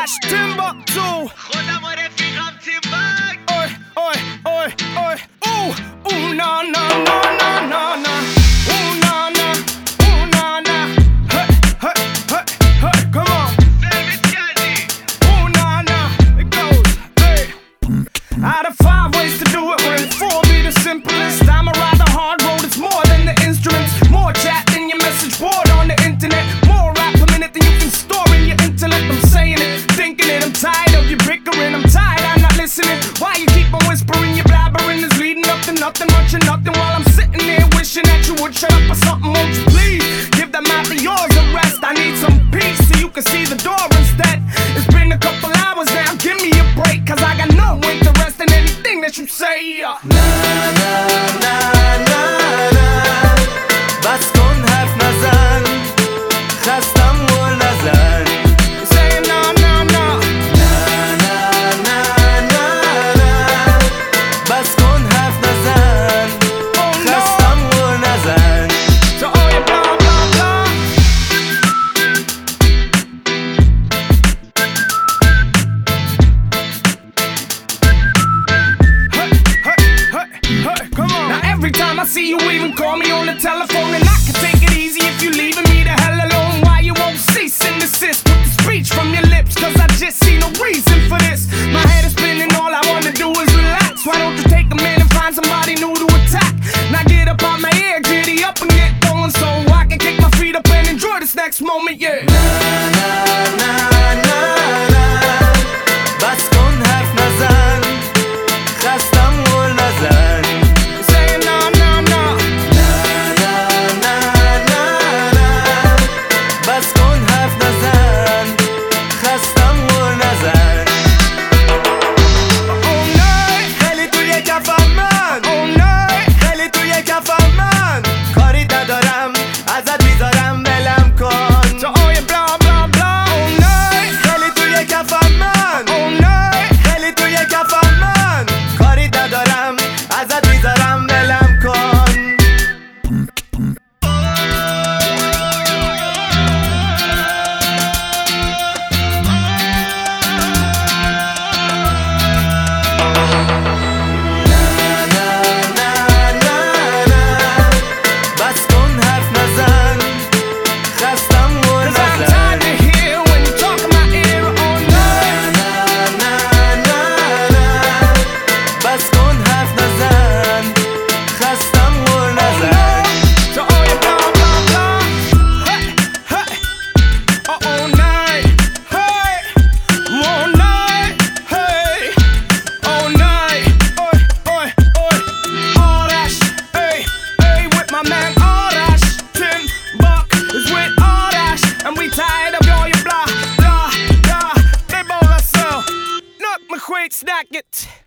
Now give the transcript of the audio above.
آرش تیمباکتو خودم و رفیقم تیمباک اوی اوی اوی اوی او او نا نا نا نا نا نا او نا نا او نا نا hey hey hey hey come on سرویس کردی او نا نا it goes hey out of 5 ways to do it when 4 be the simplest I'm a rather hard road it's more than the instruments more chat than your message board on the internet more rap per minute than you can store in your intellect I'm saying it thinking it I'm tired of you bickering I'm tired I'm not listening why you keep on whispering your blabbering is leading up to nothing much of nothing while I'm sitting there wishing that you would shut up or something won't you please give that mouth of yours a rest I need some peace so you can see the door instead it's been a couple hours now give me a break cause I got no interest in anything that you say Na na na na na بس کن حرف نزن خستم گل نزن say no no no Na na na na na بس کن حرف نزن oh no خستم گل نزن to all your blah blah blah hey hey hey hey come on now every time I see you even call me on the telephone and I can take it easy if you leaving me the hell alone why you won't cease and desist with the speech from your lips cause I just see no reason for this my head is spinning all I wanna do is relax why don't you take a minute and find somebody new to attack now get up out my ear giddy up and get going so I can kick my feet up and enjoy this next moment yeah Na na na na na بس کن حرف نزن خستم گل نزن say no no no Na na na na na بس کن حرف نزن خستم گل نزن oh no خیلی توی کفم من oh no خیلی توی کفم من کاری ندارم ازت میذارم ولم کن to all your blah blah blah oh no خیلی توی کفم من oh no خیلی توی کفم من کاری ندارم ازت میذارم ولم کن Na na na na na بس کن حرف نزن خستم گل cause I'm نزن tired to hear when you talk in my ear oh no Na na na na بس کن حرف نزن خستم گل نزن to all your blah blah blah hey hey oh night hey all night hey all night oi oi oi Arash hey hey with my man Arash Timbuk is with Arash and we tired of all your blah blah blah they both us so look McQuaid snack it